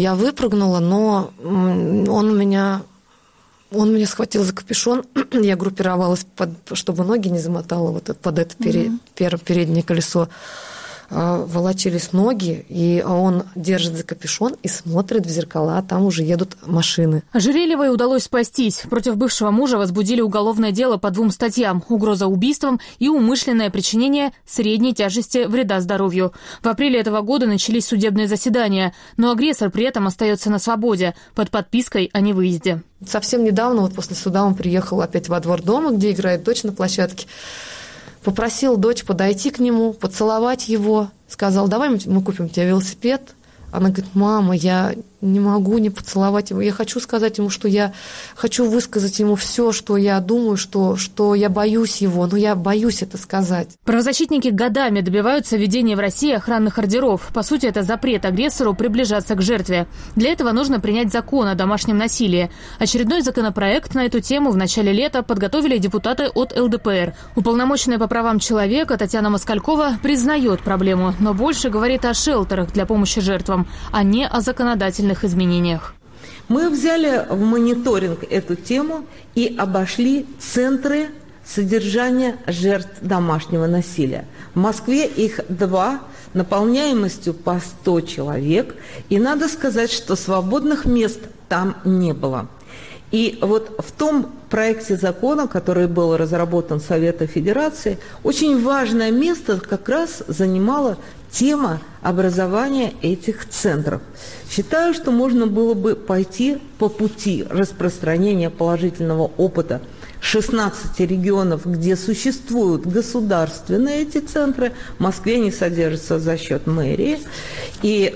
но он меня схватил за капюшон, я группировалась, чтобы ноги не замотала под это переднее колесо. Волочились ноги, и он держит за капюшон и смотрит в зеркала, а там уже едут машины. Ожерельевой удалось спастись. Против бывшего мужа возбудили уголовное дело по 2 статьям: угроза убийством и умышленное причинение средней тяжести вреда здоровью. В апреле этого года начались судебные заседания, но агрессор при этом остается на свободе, под подпиской о невыезде. Совсем недавно, после суда, он приехал опять во двор дома, где играет дочь на площадке. Попросил дочь подойти к нему, поцеловать его. Сказал: давай мы купим тебе велосипед. Она говорит: мама, я не могу не поцеловать его. Я хочу сказать ему, что я хочу высказать ему все, что я думаю, что я боюсь его, но я боюсь это сказать. Правозащитники годами добиваются введения в России охранных ордеров. По сути, это запрет агрессору приближаться к жертве. Для этого нужно принять закон о домашнем насилии. Очередной законопроект на эту тему в начале лета подготовили депутаты от ЛДПР. Уполномоченная по правам человека Татьяна Москалькова признает проблему, но больше говорит о шелтерах для помощи жертвам, а не о законодательных изменениях. Мы взяли в мониторинг эту тему и обошли центры содержания жертв домашнего насилия. В Москве их 2, наполняемостью по 100 человек. И надо сказать, что свободных мест там не было. И вот в том проекте закона, который был разработан Советом Федерации, очень важное место как раз занимала тема образования этих центров. Считаю, что можно было бы пойти по пути распространения положительного опыта 16 регионов, где существуют государственные эти центры, в Москве они содержатся за счет мэрии, и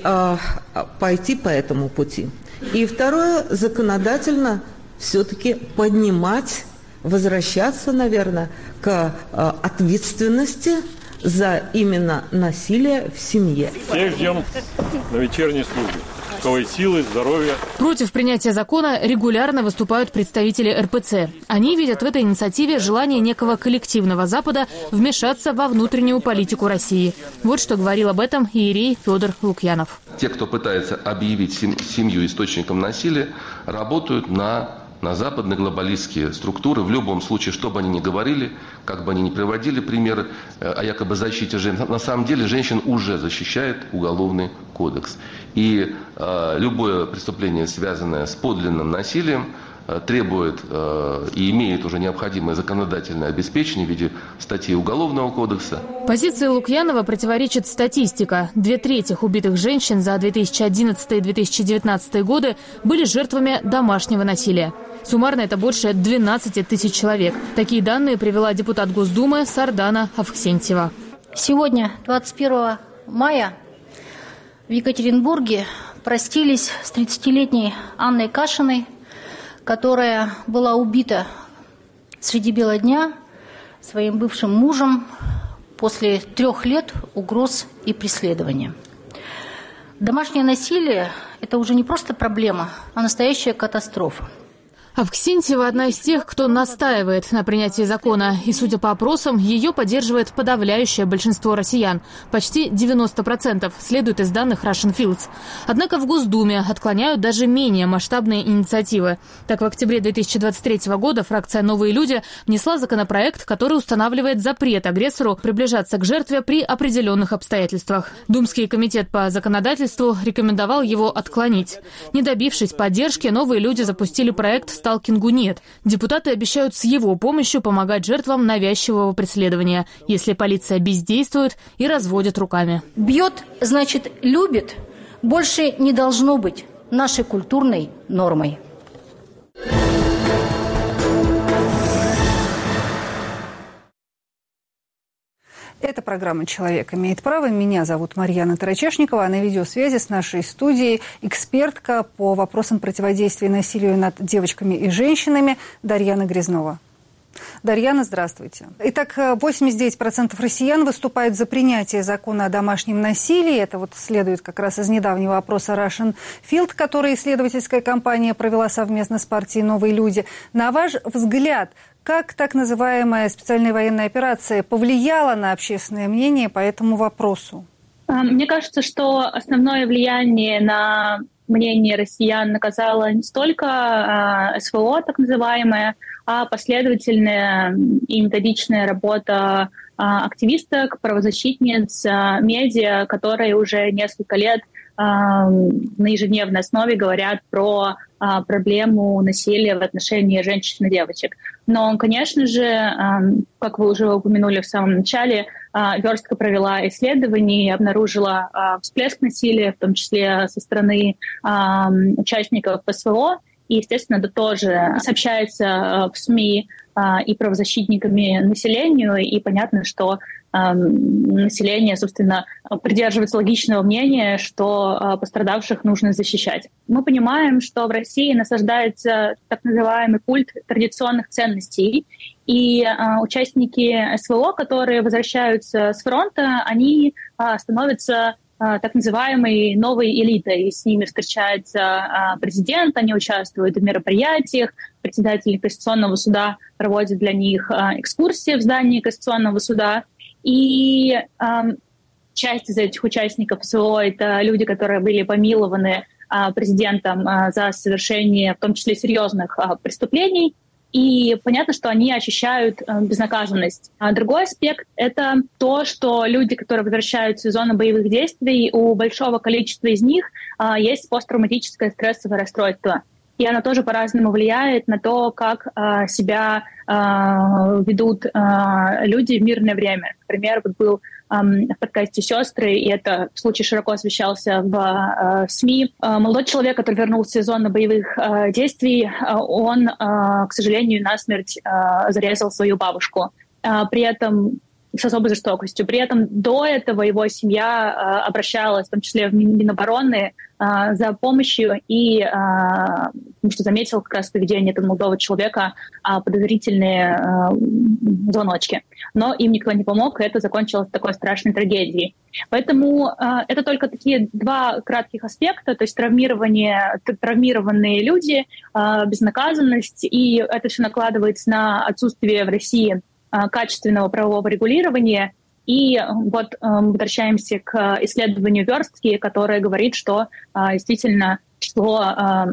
пойти по этому пути. И второе, законодательно все-таки поднимать, возвращаться, наверное, к ответственности за именно насилие в семье. Всех ждем на вечерней службе. Каковой силы, здоровья. Против принятия закона регулярно выступают представители РПЦ. Они видят в этой инициативе желание некого коллективного Запада вмешаться во внутреннюю политику России. Вот что говорил об этом иерей Федор Лукьянов. Те, кто пытается объявить семью источником насилия, работают на западные глобалистские структуры. В любом случае, что бы они ни говорили, как бы они ни приводили примеры о якобы защите женщин, на самом деле женщин уже защищает Уголовный кодекс. И любое преступление, связанное с подлинным насилием, требует и имеет уже необходимое законодательное обеспечение в виде статьи Уголовного кодекса. Позиции Лукьянова противоречит статистика. 2/3 убитых женщин за 2011 и 2019 годы были жертвами домашнего насилия. Суммарно это больше 12 тысяч человек. Такие данные привела депутат Госдумы Сардана Авксентьева. Сегодня, 21 мая, в Екатеринбурге простились с 30-летней Анной Кашиной, которая была убита среди бела дня своим бывшим мужем после 3 лет угроз и преследования. Домашнее насилие – это уже не просто проблема, а настоящая катастрофа. Авксентьева одна из тех, кто настаивает на принятии закона. И, судя по опросам, ее поддерживает подавляющее большинство россиян. Почти 90%, следует из данных Russian Fields. Однако в Госдуме отклоняют даже менее масштабные инициативы. Так, в октябре 2023 года фракция «Новые люди» внесла законопроект, который устанавливает запрет агрессору приближаться к жертве при определенных обстоятельствах. Думский комитет по законодательству рекомендовал его отклонить. Не добившись поддержки, «Новые люди» запустили проект «Сталкингу нет». Депутаты обещают с его помощью помогать жертвам навязчивого преследования, если полиция бездействует и разводит руками. Бьет, значит, любит, больше не должно быть нашей культурной нормой. Это программа «Человек имеет право». Меня зовут Марьяна Тарачешникова, а на видеосвязи с нашей студией экспертка по вопросам противодействия насилию над девочками и женщинами Дарьяна Грязнова. Дарьяна, здравствуйте. Итак, 89% россиян выступают за принятие закона о домашнем насилии. Это вот следует как раз из недавнего опроса Russian Field, который исследовательская компания провела совместно с партией «Новые люди». На ваш взгляд, как так называемая специальная военная операция повлияла на общественное мнение по этому вопросу? Мне кажется, что основное влияние на мнение россиян оказало не столько СВО, так называемое, а последовательная и методичная работа активисток, правозащитниц, медиа, которые уже несколько лет на ежедневной основе говорят про проблему насилия в отношении женщин и девочек. Но, конечно же, как вы уже упомянули в самом начале, Верстка провела исследование и обнаружила всплеск насилия, в том числе со стороны участников СВО. И, естественно, это тоже сообщается в СМИ и правозащитниками населению, и понятно, что население, собственно, придерживается логичного мнения, что пострадавших нужно защищать. Мы понимаем, что в России насаждается так называемый культ традиционных ценностей, и участники СВО, которые возвращаются с фронта, они становятся так называемой новой элитой. И с ними встречается президент, они участвуют в мероприятиях, председатель Конституционного суда проводит для них экскурсии в здании Конституционного суда. И часть из этих участников СВО — это люди, которые были помилованы президентом за совершение, в том числе, серьезных преступлений. И понятно, что они ощущают безнаказанность. А другой аспект — это то, что люди, которые возвращаются из зоны боевых действий, у большого количества из них есть посттравматическое стрессовое расстройство. И оно тоже по-разному влияет на то, как себя ведут люди в мирное время. Например, вот был в подкасте «Сестры», и это случай широко освещался в СМИ. Молодой человек, который вернулся из зоны боевых действий, он, к сожалению, насмерть зарезал свою бабушку. При этом с особой жестокостью. При этом до этого его семья обращалась, в том числе в Минобороны, за помощью и потому что заметил как раз поведение этого молодого человека подозрительные звоночки. Но им никто не помог, и это закончилось такой страшной трагедией. Поэтому это только такие два кратких аспекта, то есть травмированные люди, безнаказанность, и это все накладывается на отсутствие в России качественного правового регулирования. И вот возвращаемся к исследованию Верстки, которое говорит, что действительно число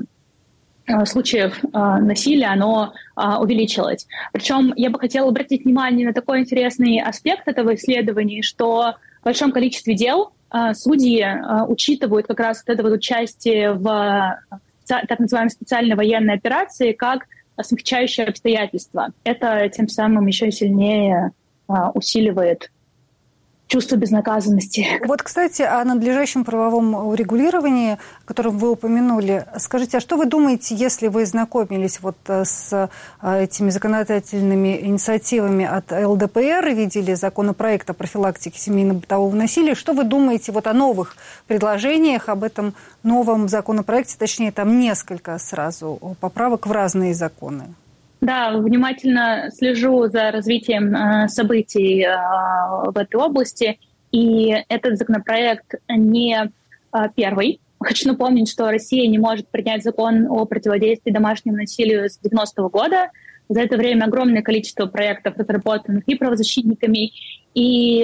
случаев насилия, оно увеличилось. Причем я бы хотела обратить внимание на такой интересный аспект этого исследования, что в большом количестве дел судьи учитывают как раз вот это вот участие в так называемой специальной военной операции как смягчающее обстоятельство. Это тем самым еще сильнее усиливает чувство безнаказанности. Вот, кстати, о надлежащем правовом урегулировании, о котором вы упомянули. Скажите, а что вы думаете, если вы знакомились вот с этими законодательными инициативами от ЛДПР и видели законопроект о профилактике семейно-бытового насилия, что вы думаете вот о новых предложениях, об этом новом законопроекте, точнее, там несколько сразу поправок в разные законы? Да, внимательно слежу за развитием событий в этой области, и этот законопроект не первый. Хочу напомнить, что Россия не может принять закон о противодействии домашнему насилию с 90-го года. За это время огромное количество проектов, разработанных и правозащитниками, и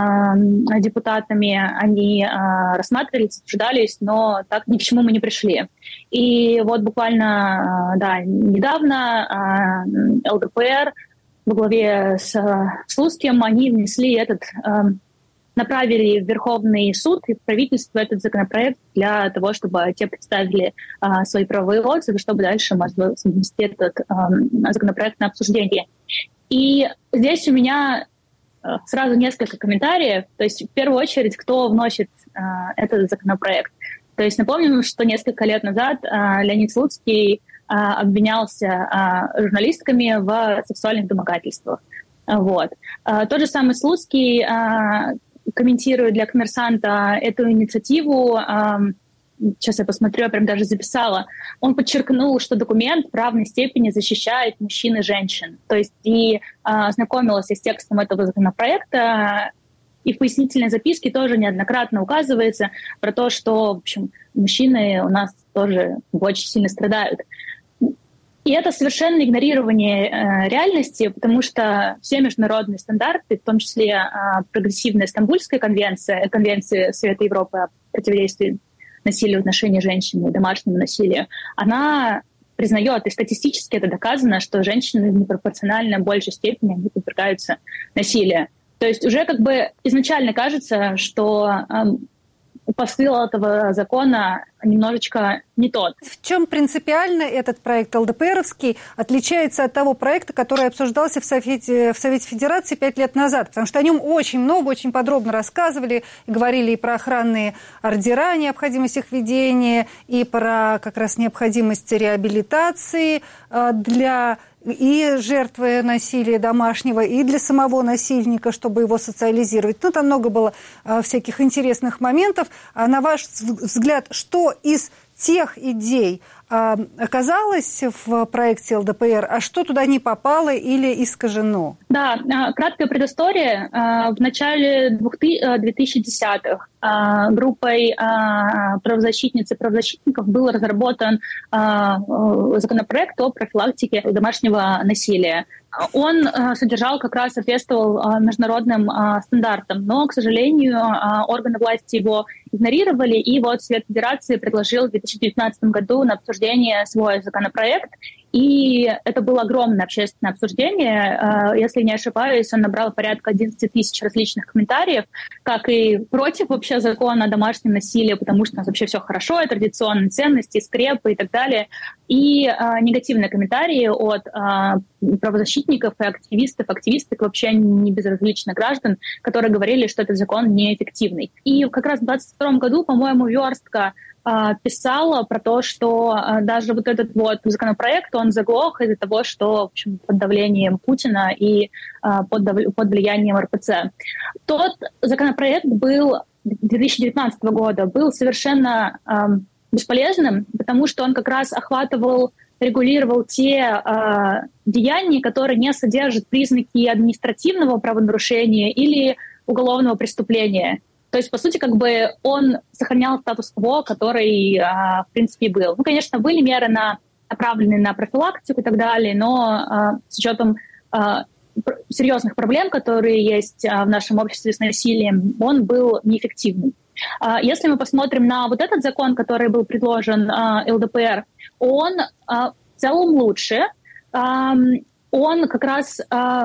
депутатами, они рассматривались, обсуждались, но так ни к чему мы не пришли. И вот буквально недавно ЛДПР во главе с Слуцким, они внесли направили в Верховный суд и в правительство этот законопроект для того, чтобы те представили свои правовые отзывы, чтобы дальше можно было внести этот законопроект на обсуждение. И здесь у меня сразу несколько комментариев. То есть, в первую очередь, кто вносит этот законопроект. То есть, напомним, что несколько лет назад Леонид Слуцкий обвинялся журналистками в сексуальных домогательствах. Вот. Тот же самый Слуцкий, комментируя для «Коммерсанта» эту инициативу, сейчас я посмотрю, я прям даже записала, он подчеркнул, что документ в равной степени защищает мужчин и женщин. То есть и ознакомилась с текстом этого законопроекта, и в пояснительной записке тоже неоднократно указывается про то, что, в общем, мужчины у нас тоже очень сильно страдают. И это совершенное игнорирование реальности, потому что все международные стандарты, в том числе прогрессивная Стамбульская конвенция, конвенция Совета Европы о противодействии насилию в отношении женщин и домашнему насилию, она признает, и статистически это доказано, что женщины в непропорционально большей степени они подвергаются насилию. То есть уже как бы изначально кажется, что посыл этого закона немножечко не тот. В чем принципиально этот проект ЛДПРовский отличается от того проекта, который обсуждался в Совете Федерации 5 лет назад? Потому что о нем очень много, очень подробно рассказывали, и говорили и про охранные ордера, необходимость их ведения, и про как раз необходимость реабилитации для и жертвы насилия домашнего, и для самого насильника, чтобы его социализировать. Ну, там много было всяких интересных моментов. А на ваш взгляд, что из тех идей оказалось в проекте ЛДПР, а что туда не попало или искажено? Да, краткая предыстория. В начале 2010-х группой правозащитниц и правозащитников был разработан законопроект о профилактике домашнего насилия. Он содержал, как раз соответствовал международным стандартам, но, к сожалению, органы власти его игнорировали, и вот Совет Федерации предложил в 2019 году на обсуждение свой законопроект, И это было огромное общественное обсуждение. Если не ошибаюсь, он набрал порядка 11 тысяч различных комментариев, как и против вообще закона о домашнем насилии, потому что у нас вообще все хорошо, и традиционные ценности, и скрепы и так далее. И негативные комментарии от правозащитников и активистов, активисток вообще не безразличных граждан, которые говорили, что этот закон неэффективный. И как раз в 2022 году, по-моему, Верстка писала про то, что даже вот этот вот законопроект, он заглох из-за того, что, в общем, под давлением Путина и под влиянием РПЦ. Тот законопроект был 2019 года, был совершенно бесполезным, потому что он как раз регулировал те деяния, которые не содержат признаки административного правонарушения или уголовного преступления. То есть, по сути, как бы он сохранял статус-кво, который, в принципе, был. Ну, конечно, были меры, направленные на профилактику и так далее, но с учетом серьезных проблем, которые есть в нашем обществе с насилием, он был неэффективным. Если мы посмотрим на вот этот закон, который был предложен ЛДПР, он в целом лучше. Он как раз...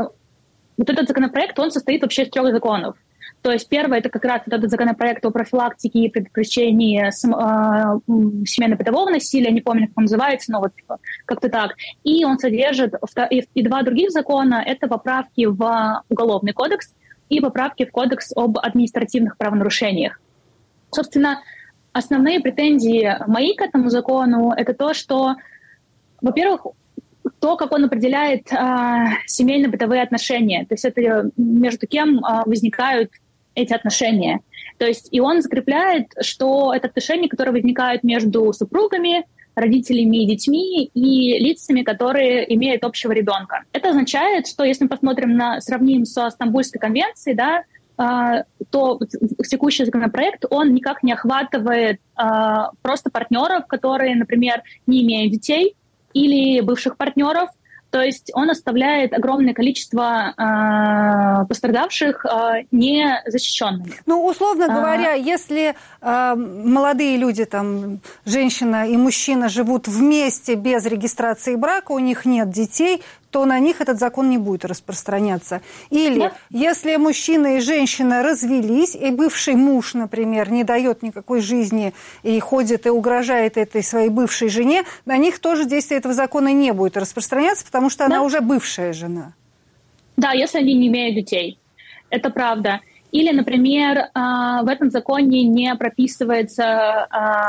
Вот этот законопроект, он состоит вообще из 3 законов. То есть первое — это как раз вот этот законопроект о профилактике и предотвращении семейно-бытового насилия, не помню, как он называется, но вот как-то так. И он содержит и 2 других закона — это поправки в Уголовный кодекс и поправки в Кодекс об административных правонарушениях. Собственно, основные претензии мои к этому закону — это то, что, во-первых, то, как он определяет семейно-бытовые отношения. То есть это между кем возникают эти отношения. То есть и он закрепляет, что это отношения, которые возникают между супругами, родителями и детьми и лицами, которые имеют общего ребенка. Это означает, что если мы сравним со Стамбульской конвенцией, да, то текущий законопроект, он никак не охватывает просто партнеров, которые, например, не имеют детей, или бывших партнеров. То есть он оставляет огромное количество пострадавших незащищенными. Ну, условно говоря, если молодые люди, там, женщина и мужчина живут вместе без регистрации брака, у них нет детей, то на них этот закон не будет распространяться. Или если мужчина и женщина развелись, и бывший муж, например, не дает никакой жизни и ходит и угрожает этой своей бывшей жене, на них тоже действие этого закона не будет распространяться, потому что она уже бывшая жена. Да, если они не имеют детей. Это правда. Или, например, в этом законе не прописывается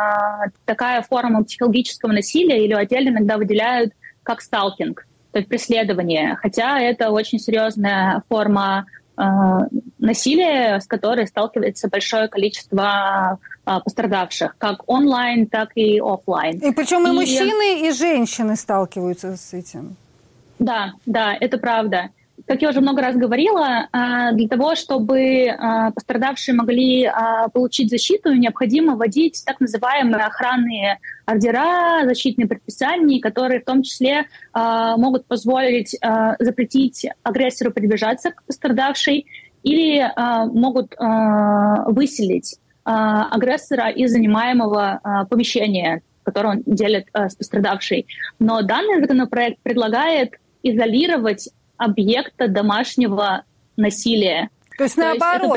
такая форма психологического насилия, или отдельно иногда выделяют как сталкинг, то есть преследование. Хотя это очень серьезная форма насилия, с которой сталкивается большое количество пострадавших, как онлайн, так и офлайн. И причем и мужчины, и женщины сталкиваются с этим. Да, это правда. Как я уже много раз говорила, для того, чтобы пострадавшие могли получить защиту, необходимо вводить так называемые охранные ордера, защитные предписания, которые в том числе могут позволить запретить агрессору приближаться к пострадавшей или могут выселить агрессора из занимаемого помещения, которое он делит с пострадавшей. Но данный законопроект предлагает изолировать объекта домашнего насилия. То есть наоборот,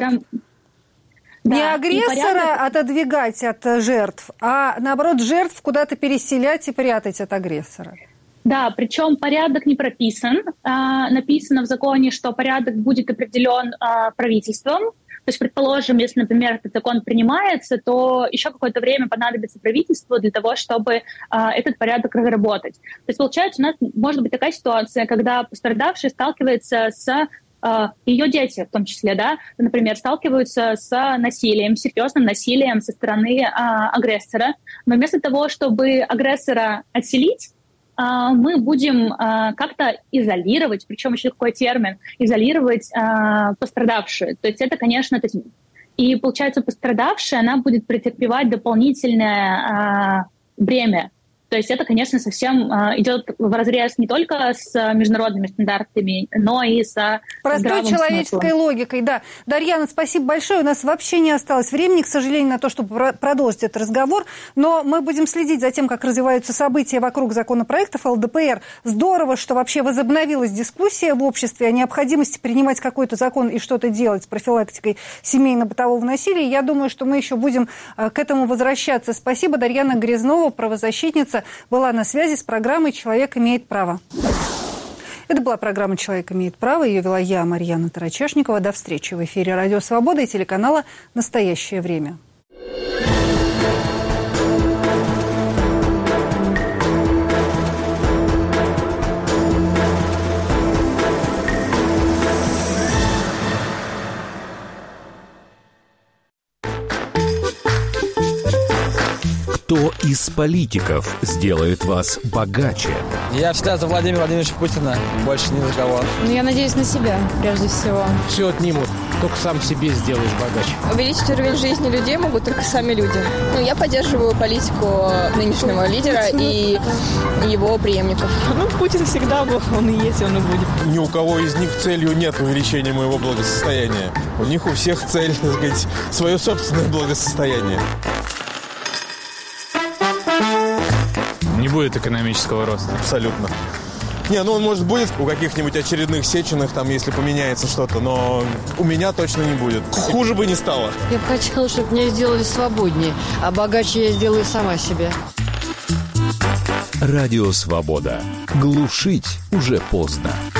не агрессора отодвигать от жертв, а наоборот жертв куда-то переселять и прятать от агрессора. Да, причем порядок не прописан. Написано в законе, что порядок будет определен правительством. То есть, предположим, если, например, этот закон принимается, то еще какое-то время понадобится правительству для того, чтобы этот порядок разработать. То есть, получается, у нас может быть такая ситуация, когда пострадавший сталкивается с ее дети, в том числе, да, например, сталкиваются с насилием, серьезным насилием со стороны агрессора. Но вместо того, чтобы агрессора отселить, мы будем как-то изолировать, причем еще такой термин, изолировать пострадавшую. То есть это, конечно, и получается пострадавшая, она будет претерпевать дополнительное бремя. То есть это, конечно, совсем идет вразрез не только с международными стандартами, но и с простой человеческой логикой, да. Дарьяна, спасибо большое. У нас вообще не осталось времени, к сожалению, на то, чтобы продолжить этот разговор, но мы будем следить за тем, как развиваются события вокруг законопроектов ЛДПР. Здорово, что вообще возобновилась дискуссия в обществе о необходимости принимать какой-то закон и что-то делать с профилактикой семейно-бытового насилия. Я думаю, что мы еще будем к этому возвращаться. Спасибо. Дарьяна Грязнова, правозащитница, была на связи с программой «Человек имеет право». Это была программа «Человек имеет право». Ее вела я, Марьяна Тарачешникова. До встречи в эфире «Радио Свобода» и телеканала «Настоящее время». Кто из политиков сделает вас богаче? Я всегда за Владимира Владимировича Путина. Больше ни за кого. Я надеюсь на себя, прежде всего. Все отнимут, только сам себе сделаешь богаче. Увеличить уровень жизни людей могут только сами люди. Я поддерживаю политику нынешнего лидера и его преемников. Путин всегда был, он и есть, он и будет. Ни у кого из них целью нет увеличения моего благосостояния. У них у всех цель, так сказать, свое собственное благосостояние. Не будет экономического роста. Абсолютно. Он, может, будет у каких-нибудь очередных Сеченых, там, если поменяется что-то, но у меня точно не будет. Хуже бы не стало. Я бы хотела, чтобы меня сделали свободнее, а богаче я сделаю сама себе. Радио Свобода. Глушить уже поздно.